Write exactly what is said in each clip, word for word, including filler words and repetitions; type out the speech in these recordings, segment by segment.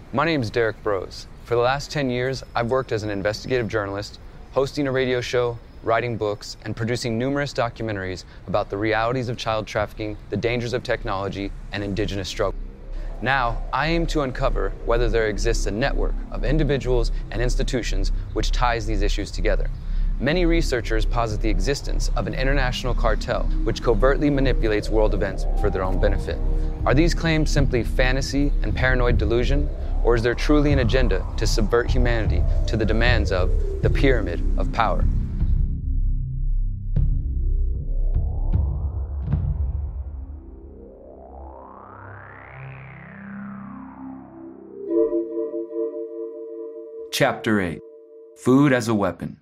My name is Derek Brose. For the last ten years, I've worked as an investigative journalist, hosting a radio show, writing books, and producing numerous documentaries about the realities of child trafficking, the dangers of technology, and indigenous struggle. Now, I aim to uncover whether there exists a network of individuals and institutions which ties these issues together. Many researchers posit the existence of an international cartel which covertly manipulates world events for their own benefit. Are these claims simply fantasy and paranoid delusion, or is there truly an agenda to subvert humanity to the demands of the pyramid of power? Chapter eight. Food as a Weapon.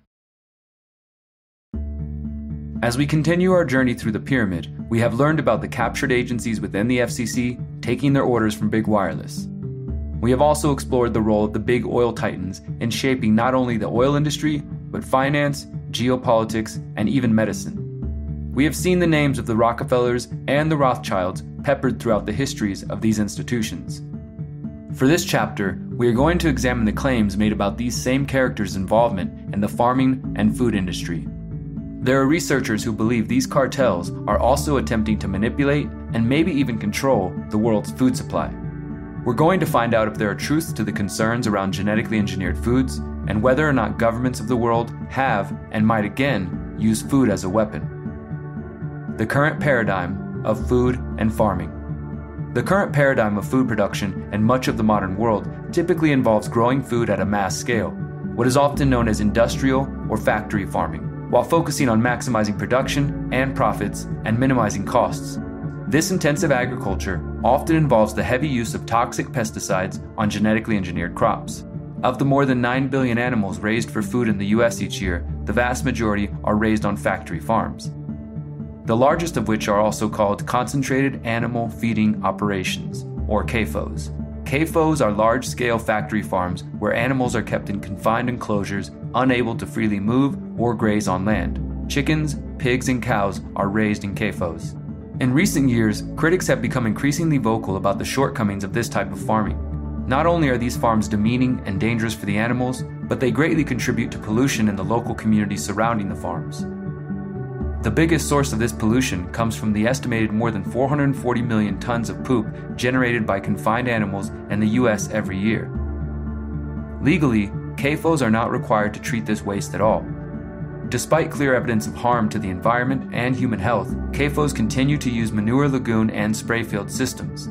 As we continue our journey through the pyramid, we have learned about the captured agencies within the F C C taking their orders from big wireless. We have also explored the role of the big oil titans in shaping not only the oil industry, but finance, geopolitics, and even medicine. We have seen the names of the Rockefellers and the Rothschilds peppered throughout the histories of these institutions. For this chapter, we are going to examine the claims made about these same characters' involvement in the farming and food industry. There are researchers who believe these cartels are also attempting to manipulate and maybe even control the world's food supply. We're going to find out if there are truths to the concerns around genetically engineered foods and whether or not governments of the world have and might again use food as a weapon. The current paradigm of food and farming. The current paradigm of food production and much of the modern world typically involves growing food at a mass scale, what is often known as industrial or factory farming, while focusing on maximizing production and profits and minimizing costs. This intensive agriculture often involves the heavy use of toxic pesticides on genetically engineered crops. Of the more than nine billion animals raised for food in the U S each year, the vast majority are raised on factory farms, the largest of which are also called Concentrated Animal Feeding Operations, or C A F Os. C A F Os are large-scale factory farms where animals are kept in confined enclosures, unable to freely move or graze on land. Chickens, pigs, and cows are raised in C A F Os. In recent years, critics have become increasingly vocal about the shortcomings of this type of farming. Not only are these farms demeaning and dangerous for the animals, but they greatly contribute to pollution in the local communities surrounding the farms. The biggest source of this pollution comes from the estimated more than four hundred forty million tons of poop generated by confined animals in the U S every year. Legally, C A F Os are not required to treat this waste at all. Despite clear evidence of harm to the environment and human health, C A F Os continue to use manure lagoon and spray field systems.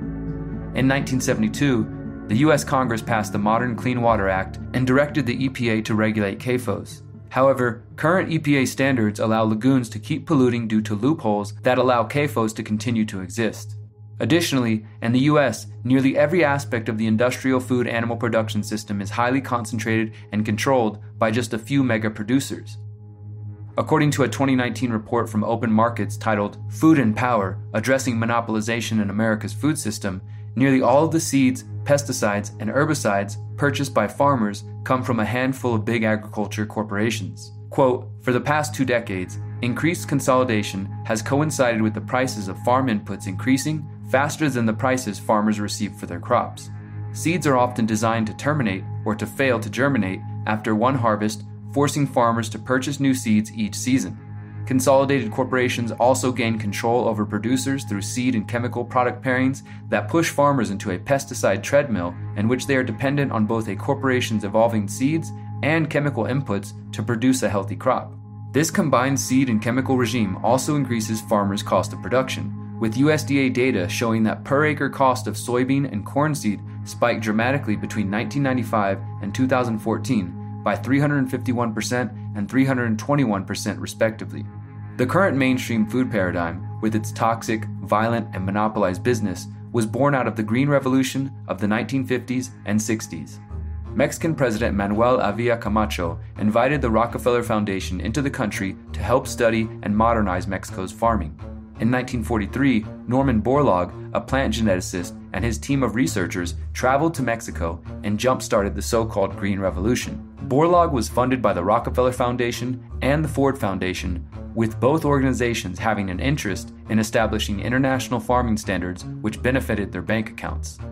In nineteen seventy-two, the U S Congress passed the Modern Clean Water Act and directed the E P A to regulate C A F Os. However, current E P A standards allow lagoons to keep polluting due to loopholes that allow C A F Os to continue to exist. Additionally, in the U S, nearly every aspect of the industrial food animal production system is highly concentrated and controlled by just a few mega producers. According to a twenty nineteen report from Open Markets titled Food and Power, Addressing Monopolization in America's Food System, nearly all of the seeds, pesticides, and herbicides purchased by farmers come from a handful of big agriculture corporations. Quote, for the past two decades, increased consolidation has coincided with the prices of farm inputs increasing faster than the prices farmers receive for their crops. Seeds are often designed to terminate or to fail to germinate after one harvest, forcing farmers to purchase new seeds each season. Consolidated corporations also gain control over producers through seed and chemical product pairings that push farmers into a pesticide treadmill in which they are dependent on both a corporation's evolving seeds and chemical inputs to produce a healthy crop. This combined seed and chemical regime also increases farmers' cost of production, with U S D A data showing that per acre cost of soybean and corn seed spiked dramatically between nineteen ninety-five and two thousand fourteen by three hundred fifty-one percent and three hundred twenty-one percent respectively. The current mainstream food paradigm, with its toxic, violent, and monopolized business, was born out of the Green Revolution of the nineteen fifties and sixties. Mexican President Manuel Avila Camacho invited the Rockefeller Foundation into the country to help study and modernize Mexico's farming. In nineteen forty-three, Norman Borlaug, a plant geneticist, and his team of researchers traveled to Mexico and jump-started the so-called Green Revolution. Borlaug was funded by the Rockefeller Foundation and the Ford Foundation, with both organizations having an interest in establishing international farming standards which benefited their bank accounts.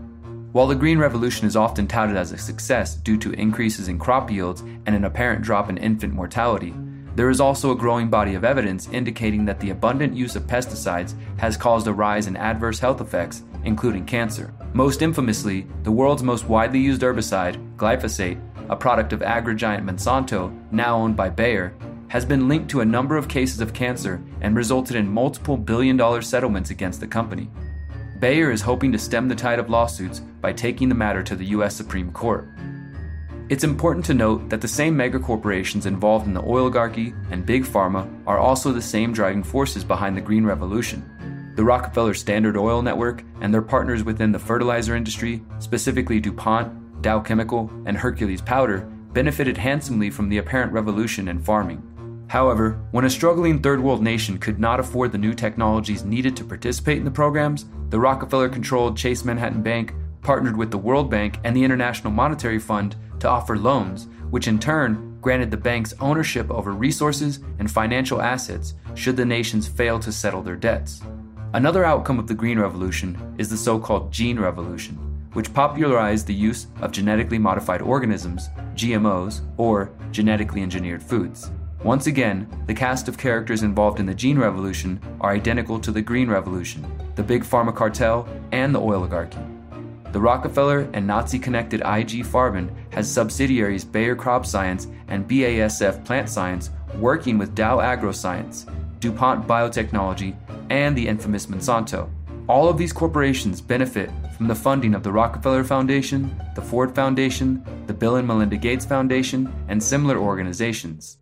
While the Green Revolution is often touted as a success due to increases in crop yields and an apparent drop in infant mortality, there is also a growing body of evidence indicating that the abundant use of pesticides has caused a rise in adverse health effects, including cancer. Most infamously, the world's most widely used herbicide, glyphosate, a product of agri-giant Monsanto, now owned by Bayer, has been linked to a number of cases of cancer and resulted in multiple billion-dollar settlements against the company. Bayer is hoping to stem the tide of lawsuits by taking the matter to the U S Supreme Court. It's important to note that the same megacorporations involved in the oligarchy and Big Pharma are also the same driving forces behind the Green Revolution. The Rockefeller Standard Oil Network and their partners within the fertilizer industry, specifically DuPont, Dow Chemical, and Hercules Powder, benefited handsomely from the apparent revolution in farming. However, when a struggling third world nation could not afford the new technologies needed to participate in the programs, the Rockefeller-controlled Chase Manhattan Bank partnered with the World Bank and the International Monetary Fund to offer loans, which in turn granted the banks ownership over resources and financial assets should the nations fail to settle their debts. Another outcome of the Green Revolution is the so-called Gene Revolution, which popularized the use of genetically modified organisms, G M Os, or genetically engineered foods. Once again, the cast of characters involved in the Gene Revolution are identical to the Green Revolution, the Big Pharma cartel, and the oligarchy. The Rockefeller and Nazi-connected I G Farben has subsidiaries Bayer Crop Science and B A S F Plant Science working with Dow AgroScience, DuPont Biotechnology, and the infamous Monsanto. All of these corporations benefit from the funding of the Rockefeller Foundation, the Ford Foundation, the Bill and Melinda Gates Foundation, and similar organizations.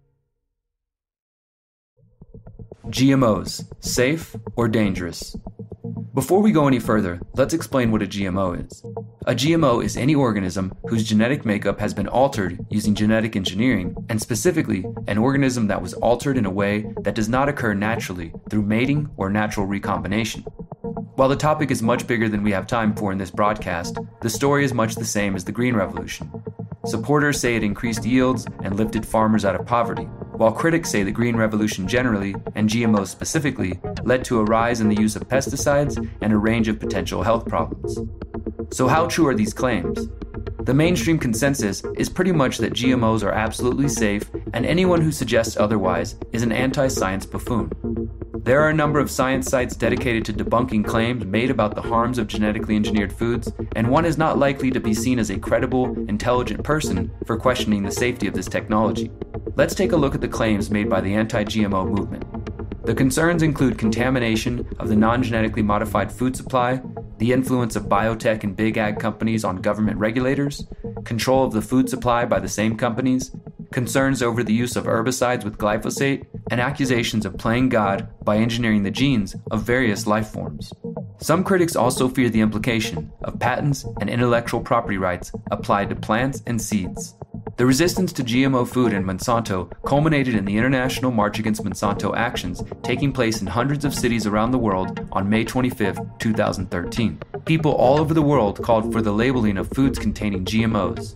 G M Os, safe or dangerous? Before we go any further, let's explain what a G M O is. A G M O is any organism whose genetic makeup has been altered using genetic engineering, and specifically, an organism that was altered in a way that does not occur naturally through mating or natural recombination. While the topic is much bigger than we have time for in this broadcast, the story is much the same as the Green Revolution. Supporters say it increased yields and lifted farmers out of poverty, while critics say the Green Revolution generally, and G M Os specifically, led to a rise in the use of pesticides and a range of potential health problems. So how true are these claims? The mainstream consensus is pretty much that G M Os are absolutely safe, and anyone who suggests otherwise is an anti-science buffoon. There are a number of science sites dedicated to debunking claims made about the harms of genetically engineered foods, and one is not likely to be seen as a credible, intelligent person for questioning the safety of this technology. Let's take a look at the claims made by the anti-G M O movement. The concerns include contamination of the non-genetically modified food supply, the influence of biotech and big ag companies on government regulators, control of the food supply by the same companies, concerns over the use of herbicides with glyphosate, and accusations of playing God by engineering the genes of various life forms. Some critics also fear the implication of patents and intellectual property rights applied to plants and seeds. The resistance to G M O food and Monsanto culminated in the International March Against Monsanto actions taking place in hundreds of cities around the world on May twenty-fifth, two thousand thirteen. People all over the world called for the labeling of foods containing G M Os.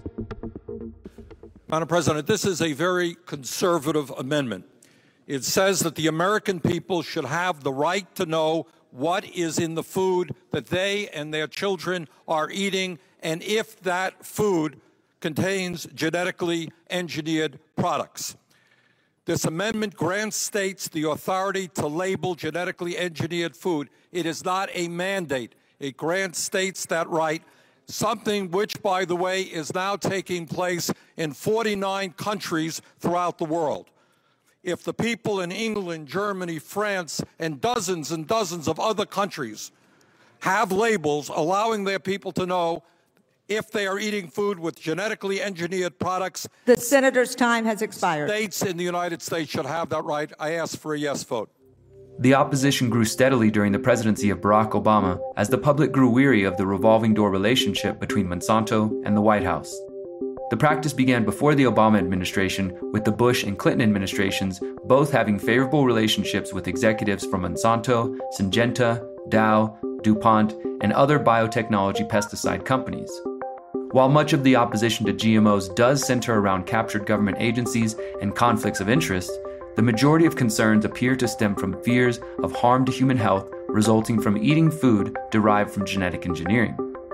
Madam President, this is a very conservative amendment. It says that the American people should have the right to know what is in the food that they and their children are eating, and if that food contains genetically engineered products. This amendment grants states the authority to label genetically engineered food. It is not a mandate. It grants states that right, something which, by the way, is now taking place in forty-nine countries throughout the world. If the people in England, Germany, France, and dozens and dozens of other countries have labels allowing their people to know if they are eating food with genetically engineered products, the senator's time has expired. States in the United States should have that right. I ask for a yes vote. The opposition grew steadily during the presidency of Barack Obama as the public grew weary of the revolving door relationship between Monsanto and the White House. The practice began before the Obama administration, with the Bush and Clinton administrations both having favorable relationships with executives from Monsanto, Syngenta, Dow, DuPont, and other biotechnology pesticide companies. While much of the opposition to G M Os does center around captured government agencies and conflicts of interest, the majority of concerns appear to stem from fears of harm to human health resulting from eating food derived from genetic engineering.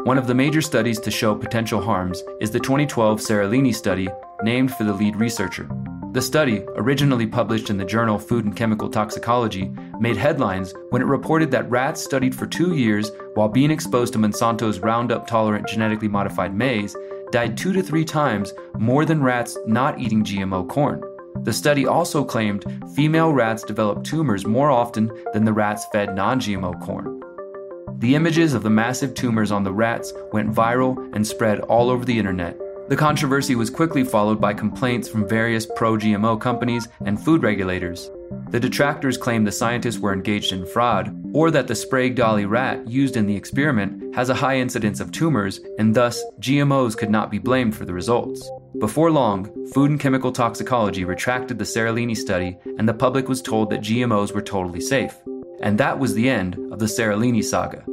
One of the major studies to show potential harms is the twenty twelve Seralini study, named for the lead researcher. The study, originally published in the journal Food and Chemical Toxicology, made headlines when it reported that rats studied for two years while being exposed to Monsanto's Roundup-tolerant genetically modified maize died two to three times more than rats not eating G M O corn. The study also claimed female rats developed tumors more often than the rats fed non-G M O corn. The images of the massive tumors on the rats went viral and spread all over the internet. The controversy was quickly followed by complaints from various pro-G M O companies and food regulators. The detractors claimed the scientists were engaged in fraud, or that the Sprague Dawley rat used in the experiment has a high incidence of tumors, and thus G M Os could not be blamed for the results. Before long, Food and Chemical Toxicology retracted the Seralini study, and the public was told that G M Os were totally safe. And that was the end of the Seralini saga.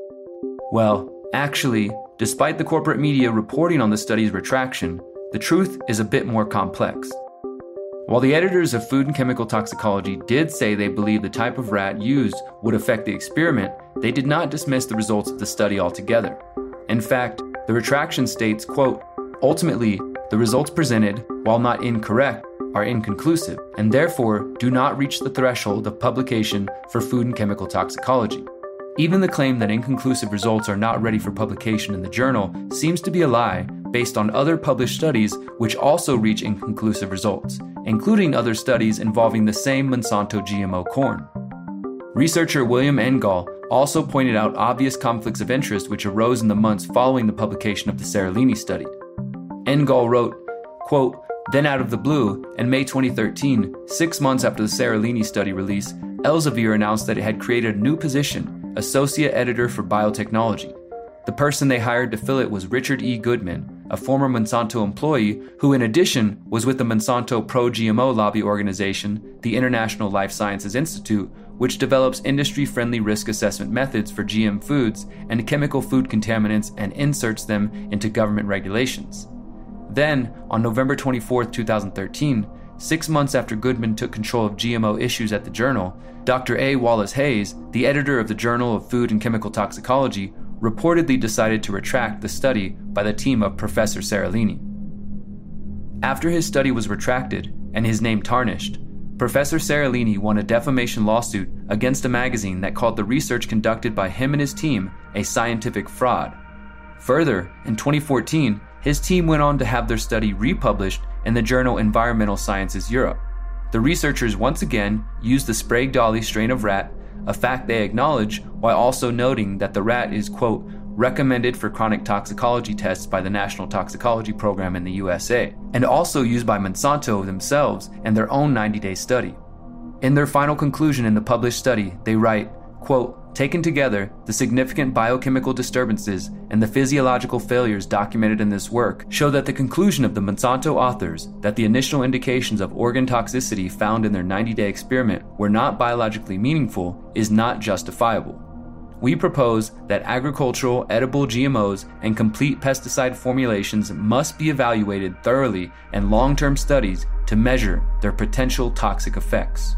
Well, actually, despite the corporate media reporting on the study's retraction, the truth is a bit more complex. While the editors of Food and Chemical Toxicology did say they believed the type of rat used would affect the experiment, they did not dismiss the results of the study altogether. In fact, the retraction states, quote, "Ultimately, the results presented, while not incorrect, are inconclusive, and therefore do not reach the threshold of publication for Food and Chemical Toxicology." Even the claim that inconclusive results are not ready for publication in the journal seems to be a lie based on other published studies which also reach inconclusive results, including other studies involving the same Monsanto G M O corn. Researcher William Engdahl also pointed out obvious conflicts of interest which arose in the months following the publication of the Seralini study. Engdahl wrote, quote, "Then out of the blue, in May twenty thirteen, six months after the Seralini study release, Elsevier announced that it had created a new position, Associate Editor for Biotechnology. The person they hired to fill it was Richard E. Goodman, a former Monsanto employee who in addition was with the Monsanto pro-G M O lobby organization, the International Life Sciences Institute, which develops industry-friendly risk assessment methods for G M foods and chemical food contaminants and inserts them into government regulations. Then, on November twenty-fourth, twenty thirteen, six months after Goodman took control of G M O issues at the journal, Doctor A. Wallace Hayes, the editor of the Journal of Food and Chemical Toxicology, reportedly decided to retract the study by the team of Professor Seralini. After his study was retracted and his name tarnished, Professor Seralini won a defamation lawsuit against a magazine that called the research conducted by him and his team a scientific fraud. Further, in twenty fourteen, his team went on to have their study republished in the journal Environmental Sciences Europe. The researchers once again used the Sprague Dawley strain of rat, a fact they acknowledge while also noting that the rat is, quote, recommended for chronic toxicology tests by the National Toxicology Program in the U S A, and also used by Monsanto themselves in their own ninety-day study. In their final conclusion in the published study, they write, quote, "Taken together, the significant biochemical disturbances and the physiological failures documented in this work show that the conclusion of the Monsanto authors that the initial indications of organ toxicity found in their ninety-day experiment were not biologically meaningful is not justifiable. We propose that agricultural edible G M Os and complete pesticide formulations must be evaluated thoroughly in long-term studies to measure their potential toxic effects."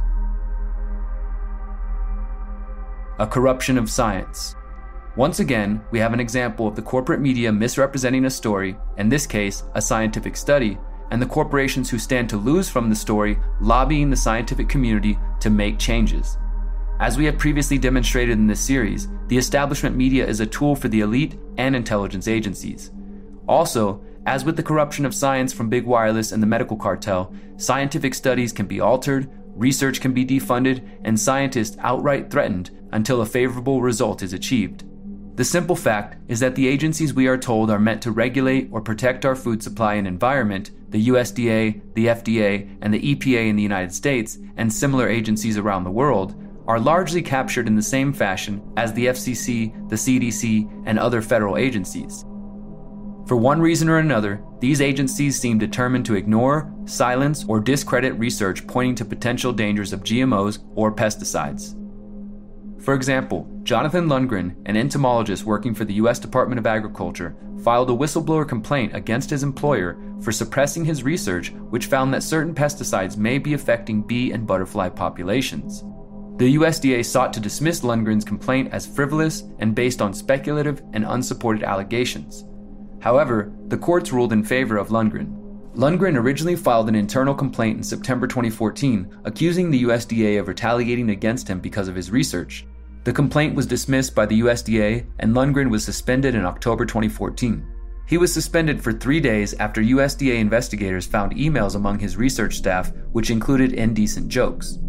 A corruption of science. Once again, we have an example of the corporate media misrepresenting a story, in this case, a scientific study, and the corporations who stand to lose from the story lobbying the scientific community to make changes. As we have previously demonstrated in this series, the establishment media is a tool for the elite and intelligence agencies. Also, as with the corruption of science from big wireless and the medical cartel, scientific studies can be altered, research can be defunded, and scientists outright threatened until a favorable result is achieved. The simple fact is that the agencies we are told are meant to regulate or protect our food supply and environment, the U S D A, the F D A, and the E P A in the United States, and similar agencies around the world, are largely captured in the same fashion as the F C C, the C D C, and other federal agencies. For one reason or another, these agencies seem determined to ignore, silence, or discredit research pointing to potential dangers of G M Os or pesticides. For example, Jonathan Lundgren, an entomologist working for the U S Department of Agriculture, filed a whistleblower complaint against his employer for suppressing his research, which found that certain pesticides may be affecting bee and butterfly populations. The U S D A sought to dismiss Lundgren's complaint as frivolous and based on speculative and unsupported allegations. However, the courts ruled in favor of Lundgren. Lundgren originally filed an internal complaint in September twenty fourteen, accusing the U S D A of retaliating against him because of his research. The complaint was dismissed by the U S D A, and Lundgren was suspended in October twenty fourteen. He was suspended for three days after U S D A investigators found emails among his research staff which included indecent jokes.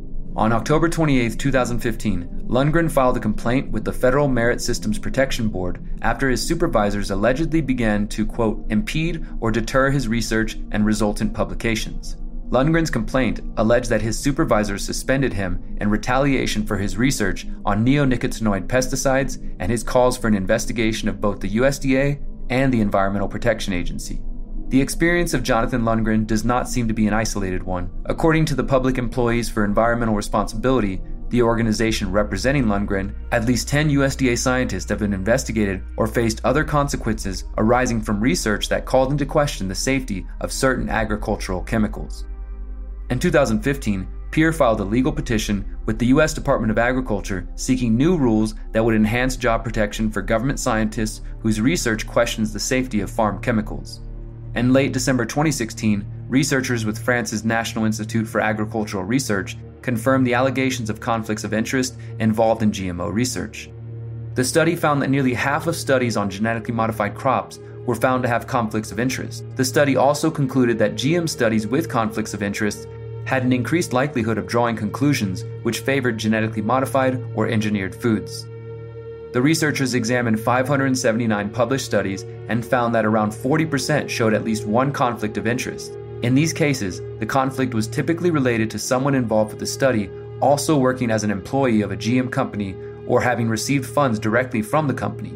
On October twenty-eighth, twenty fifteen, Lundgren filed a complaint with the Federal Merit Systems Protection Board after his supervisors allegedly began to, quote, impede or deter his research and resultant publications. Lundgren's complaint alleged that his supervisors suspended him in retaliation for his research on neonicotinoid pesticides and his calls for an investigation of both the U S D A and the Environmental Protection Agency. The experience of Jonathan Lundgren does not seem to be an isolated one. According to the Public Employees for Environmental Responsibility, the organization representing Lundgren, at least ten U S D A scientists have been investigated or faced other consequences arising from research that called into question the safety of certain agricultural chemicals. In two thousand fifteen, Peer filed a legal petition with the U S Department of Agriculture seeking new rules that would enhance job protection for government scientists whose research questions the safety of farm chemicals. In late December twenty sixteen, researchers with France's National Institute for Agricultural Research confirmed the allegations of conflicts of interest involved in G M O research. The study found that nearly half of studies on genetically modified crops were found to have conflicts of interest. The study also concluded that G M studies with conflicts of interest had an increased likelihood of drawing conclusions which favored genetically modified or engineered foods. The researchers examined five hundred seventy-nine published studies and found that around forty percent showed at least one conflict of interest. In these cases, the conflict was typically related to someone involved with the study also working as an employee of a G M company or having received funds directly from the company.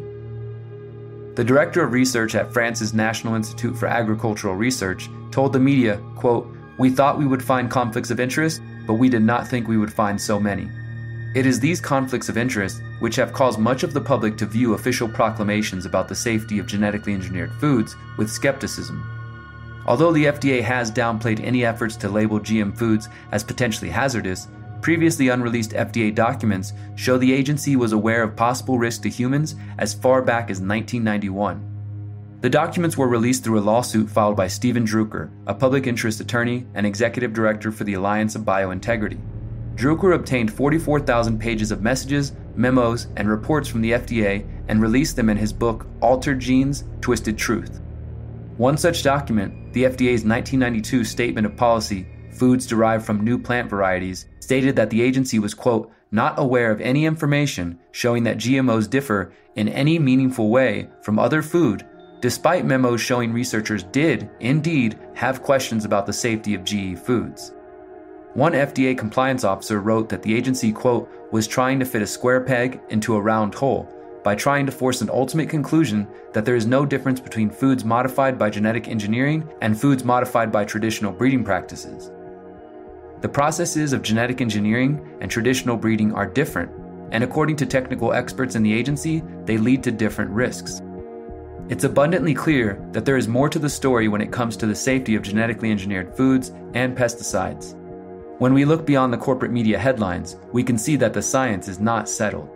The director of research at France's National Institute for Agricultural Research told the media, quote, "We thought we would find conflicts of interest, but we did not think we would find so many." It is these conflicts of interest which have caused much of the public to view official proclamations about the safety of genetically engineered foods with skepticism. Although the F D A has downplayed any efforts to label G M foods as potentially hazardous, previously unreleased F D A documents show the agency was aware of possible risk to humans as far back as nineteen ninety-one. The documents were released through a lawsuit filed by Steven Drucker, a public interest attorney and executive director for the Alliance of Biointegrity. Drucker obtained forty-four thousand pages of messages, memos, and reports from the F D A and released them in his book Altered Genes, Twisted Truth. One such document, the F D A's nineteen ninety-two Statement of Policy, Foods Derived from New Plant Varieties, stated that the agency was, quote, not aware of any information showing that G M Os differ in any meaningful way from other food, despite memos showing researchers did, indeed, have questions about the safety of G E foods. One F D A compliance officer wrote that the agency, quote, was trying to fit a square peg into a round hole by trying to force an ultimate conclusion that there is no difference between foods modified by genetic engineering and foods modified by traditional breeding practices. The processes of genetic engineering and traditional breeding are different, and according to technical experts in the agency, they lead to different risks. It's abundantly clear that there is more to the story when it comes to the safety of genetically engineered foods and pesticides. When we look beyond the corporate media headlines, we can see that the science is not settled.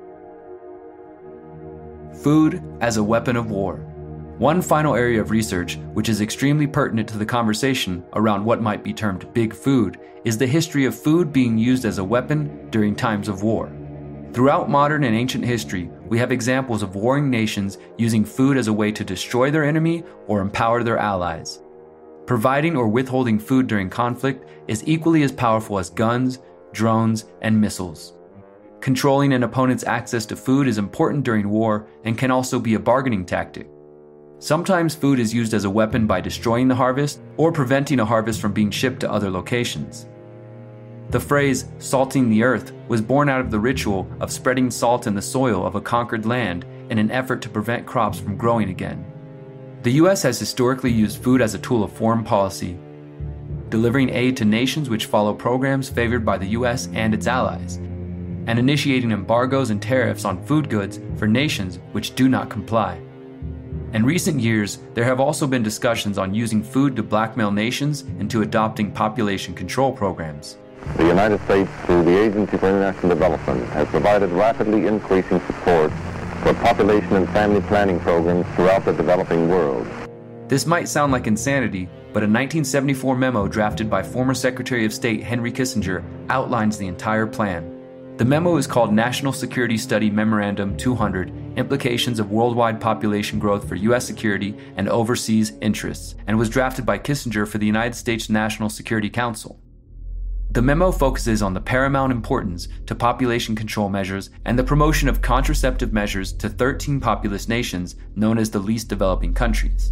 Food as a weapon of war. One final area of research, which is extremely pertinent to the conversation around what might be termed big food, is the history of food being used as a weapon during times of war. Throughout modern and ancient history, we have examples of warring nations using food as a way to destroy their enemy or empower their allies. Providing or withholding food during conflict is equally as powerful as guns, drones, and missiles. Controlling an opponent's access to food is important during war and can also be a bargaining tactic. Sometimes food is used as a weapon by destroying the harvest or preventing a harvest from being shipped to other locations. The phrase, salting the earth, was born out of the ritual of spreading salt in the soil of a conquered land in an effort to prevent crops from growing again. The U S has historically used food as a tool of foreign policy, delivering aid to nations which follow programs favored by the U S and its allies, and initiating embargoes and tariffs on food goods for nations which do not comply. In recent years, there have also been discussions on using food to blackmail nations into adopting population control programs. The United States, through the Agency for International Development, has provided rapidly increasing support for population and family planning programs throughout the developing world. This might sound like insanity, but a nineteen seventy-four memo drafted by former Secretary of State Henry Kissinger outlines the entire plan. The memo is called National Security Study Memorandum two hundred, Implications of Worldwide Population Growth for U S Security and Overseas Interests, and was drafted by Kissinger for the United States National Security Council. The memo focuses on the paramount importance to population control measures and the promotion of contraceptive measures to thirteen populous nations known as the least developing countries.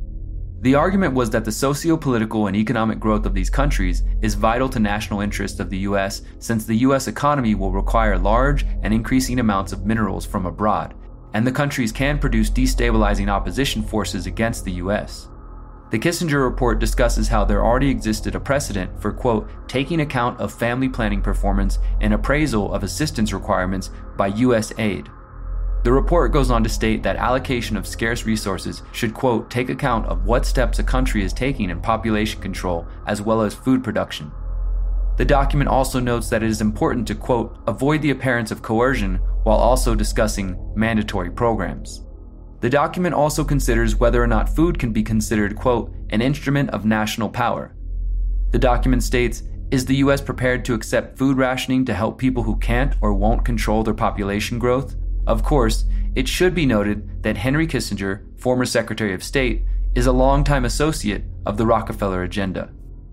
The argument was that the socio-political and economic growth of these countries is vital to national interests of the U S, since the U S economy will require large and increasing amounts of minerals from abroad, and the countries can produce destabilizing opposition forces against the U S. The Kissinger report discusses how there already existed a precedent for, quote, taking account of family planning performance and appraisal of assistance requirements by U S aid. The report goes on to state that allocation of scarce resources should, quote, take account of what steps a country is taking in population control as well as food production. The document also notes that it is important to, quote, avoid the appearance of coercion while also discussing mandatory programs. The document also considers whether or not food can be considered, quote, an instrument of national power. The document states, is the U S prepared to accept food rationing to help people who can't or won't control their population growth? Of course, it should be noted that Henry Kissinger, former Secretary of State, is a longtime associate of the Rockefeller agenda.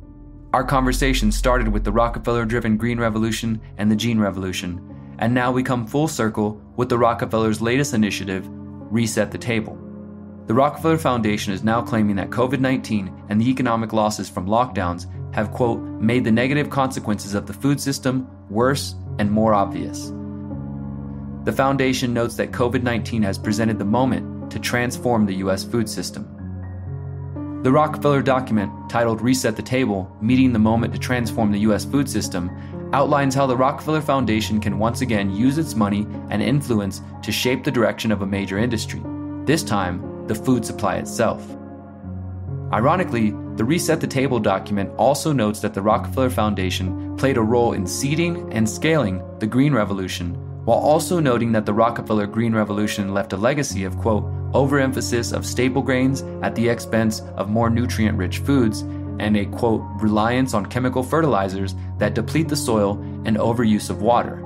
Our conversation started with the Rockefeller-driven Green Revolution and the Gene Revolution, and now we come full circle with the Rockefellers' latest initiative, Reset the Table. The Rockefeller Foundation is now claiming that covid nineteen and the economic losses from lockdowns have, quote, made the negative consequences of the food system worse and more obvious. The foundation notes that covid nineteen has presented the moment to transform the U S food system. The Rockefeller document, titled Reset the Table, Meeting the Moment to Transform the U S Food System, outlines how the Rockefeller Foundation can once again use its money and influence to shape the direction of a major industry, this time the food supply itself. Ironically, the Reset the Table document also notes that the Rockefeller Foundation played a role in seeding and scaling the Green Revolution, while also noting that the Rockefeller Green Revolution left a legacy of, quote, overemphasis of staple grains at the expense of more nutrient-rich foods, and a, quote, reliance on chemical fertilizers that deplete the soil and overuse of water.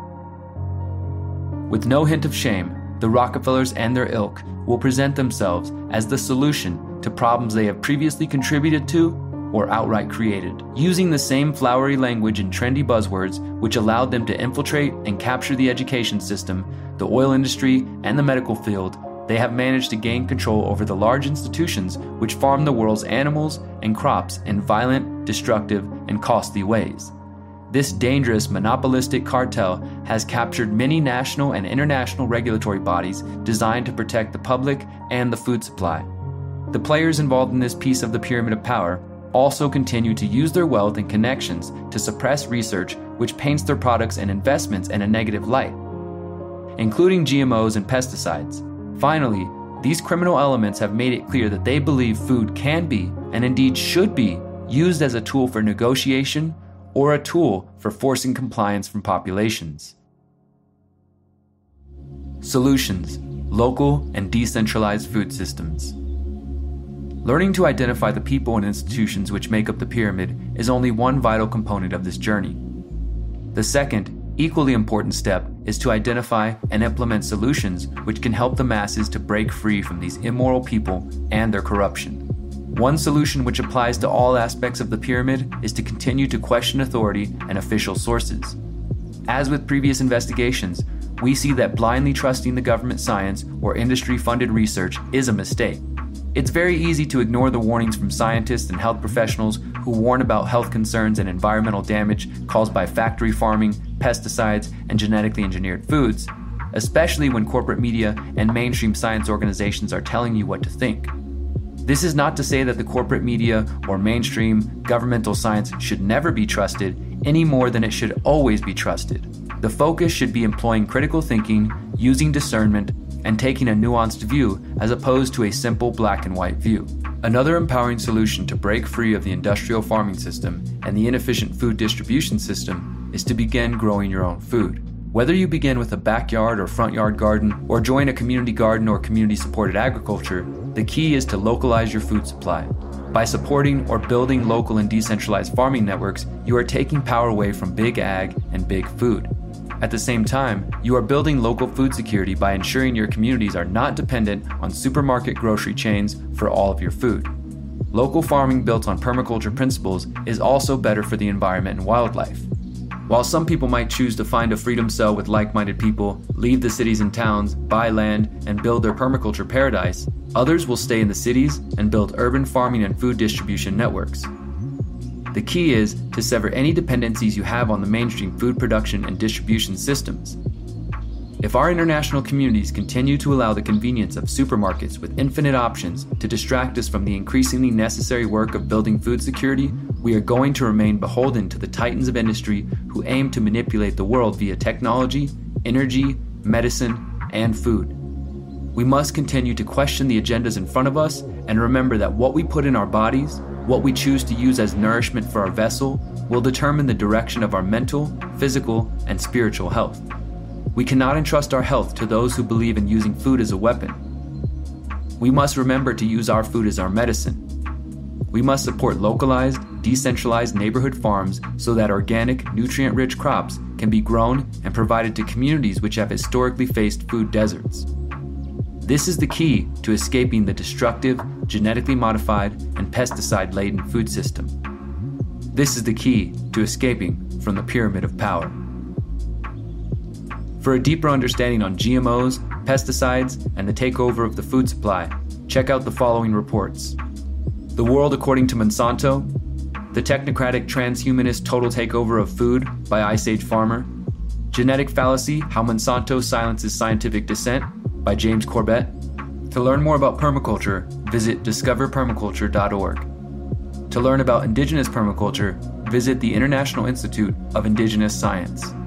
With no hint of shame, the Rockefellers and their ilk will present themselves as the solution to problems they have previously contributed to or outright created. Using the same flowery language and trendy buzzwords which allowed them to infiltrate and capture the education system, the oil industry, and the medical field, they have managed to gain control over the large institutions which farm the world's animals and crops in violent, destructive, and costly ways. This dangerous monopolistic cartel has captured many national and international regulatory bodies designed to protect the public and the food supply. The players involved in this piece of the pyramid of power also continue to use their wealth and connections to suppress research which paints their products and investments in a negative light, including G M Os and pesticides. Finally, these criminal elements have made it clear that they believe food can be, and indeed should be, used as a tool for negotiation or a tool for forcing compliance from populations. Solutions: local and decentralized food systems. Learning to identify the people and institutions which make up the pyramid is only one vital component of this journey. The second, equally important step is to identify and implement solutions which can help the masses to break free from these immoral people and their corruption. One solution which applies to all aspects of the pyramid is to continue to question authority and official sources. As with previous investigations, we see that blindly trusting the government science or industry-funded research is a mistake. It's very easy to ignore the warnings from scientists and health professionals who warn about health concerns and environmental damage caused by factory farming, pesticides, and genetically engineered foods, especially when corporate media and mainstream science organizations are telling you what to think. This is not to say that the corporate media or mainstream governmental science should never be trusted any more than it should always be trusted. The focus should be employing critical thinking, using discernment, and taking a nuanced view as opposed to a simple black and white view. Another empowering solution to break free of the industrial farming system and the inefficient food distribution system is to begin growing your own food. Whether you begin with a backyard or front yard garden or join a community garden or community-supported agriculture, the key is to localize your food supply. By supporting or building local and decentralized farming networks, you are taking power away from big ag and big food. At the same time, you are building local food security by ensuring your communities are not dependent on supermarket grocery chains for all of your food. Local farming built on permaculture principles is also better for the environment and wildlife. While some people might choose to find a freedom cell with like-minded people, leave the cities and towns, buy land, and build their permaculture paradise, others will stay in the cities and build urban farming and food distribution networks. The key is to sever any dependencies you have on the mainstream food production and distribution systems. If our international communities continue to allow the convenience of supermarkets with infinite options to distract us from the increasingly necessary work of building food security, we are going to remain beholden to the titans of industry who aim to manipulate the world via technology, energy, medicine, and food. We must continue to question the agendas in front of us and remember that what we put in our bodies, what we choose to use as nourishment for our vessel, will determine the direction of our mental, physical, and spiritual health. We cannot entrust our health to those who believe in using food as a weapon. We must remember to use our food as our medicine. We must support localized, decentralized neighborhood farms so that organic, nutrient-rich crops can be grown and provided to communities which have historically faced food deserts. This is the key to escaping the destructive, genetically modified, and pesticide-laden food system. This is the key to escaping from the pyramid of power. For a deeper understanding on G M Os, pesticides, and the takeover of the food supply, check out the following reports: The World According to Monsanto, The Technocratic Transhumanist Total Takeover of Food by Ice Age Farmer, Genetic Fallacy, How Monsanto Silences Scientific Dissent by James Corbett. To learn more about permaculture, visit discover permaculture dot org. To learn about indigenous permaculture, visit the International Institute of Indigenous Science.